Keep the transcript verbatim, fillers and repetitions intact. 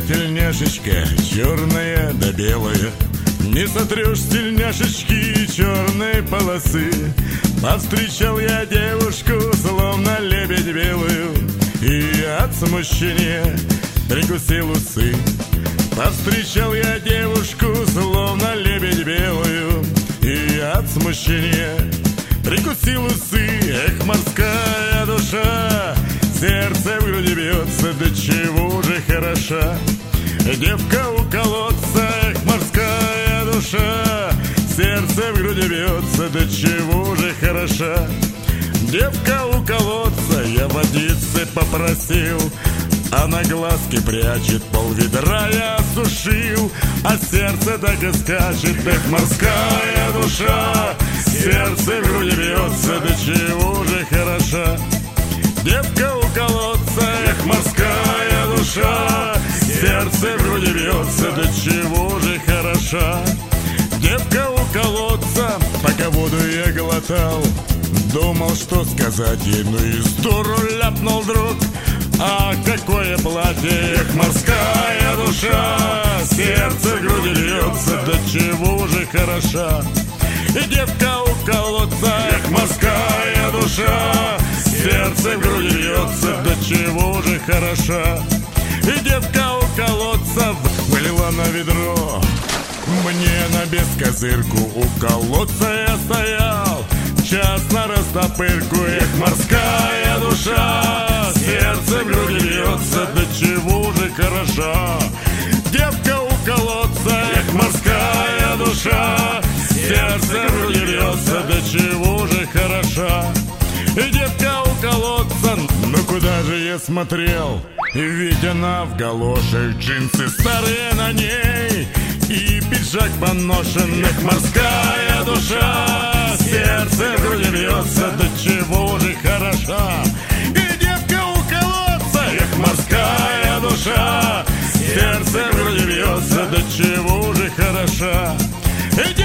тельняшечка, черная да белая. Не сотрешь с тельняшечки черной полосы. Повстречал я девушку, словно лебедь белую, и от смущения прикусил усы. Повстречал я девушку, словно лебедь белую, и от смущения прикусил усы. Эх, морская душа, сердце в груди бьется, да чего же хороша девка у колодца. Эх, морская душа, сердце в груди бьется, да чего же хороша девка у колодца. Я водицы попросил, она глазки прячет, пол ведра я осушил, а сердце так и скачет. Эх, морская душа, сердце в груди бьется, да чего же хороша девка у колодца. Эх, морская душа, сердце в груди бьется, да чего же хороша девка у колодца. Пока воду я глотал, думал, что сказать ей, ну и с дуру ляпнул вдруг: а какое платье! Эх, морская душа, сердце в груди бьется, да чего же хороша и девка у колодца. Эх, морская душа, сердце в груди бьется, да чего же хороша и девка у колодца. Вылила на ведро мне на бескозырку, у колодца я стоял час на растопырку. Эх, морская душа, сердце в груди бьется, да чего же хороша девка у колодца. Эх, морская душа, сердце в груди бьется, да чего же хороша и девка у колодца. Ну куда же я смотрел, ведь она в галошах, джинсы старые на ней и пиджак поношен. Эх, морская душа, сердце в груди бьется, да чего же хороша и девка у колодца. Эх, морская душа, сердце в груди бьется, да чего же хороша и